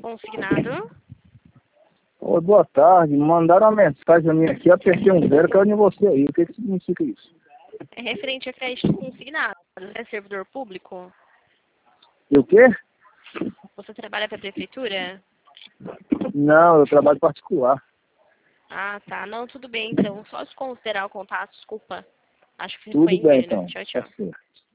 consignado. Oi, boa tarde. Mandaram uma mensagem a mim aqui, apertei um zero, caiu em você aí. O que significa isso? É referente a crédito consignado. É servidor público? E o quê? Você trabalha para a prefeitura? Não, eu trabalho particular. Ah, tá. Não, tudo bem, então. Só desconsiderar o contato, desculpa. Acho que Tudo foi bem, engano. então. Tchau, Tá tchau. certo.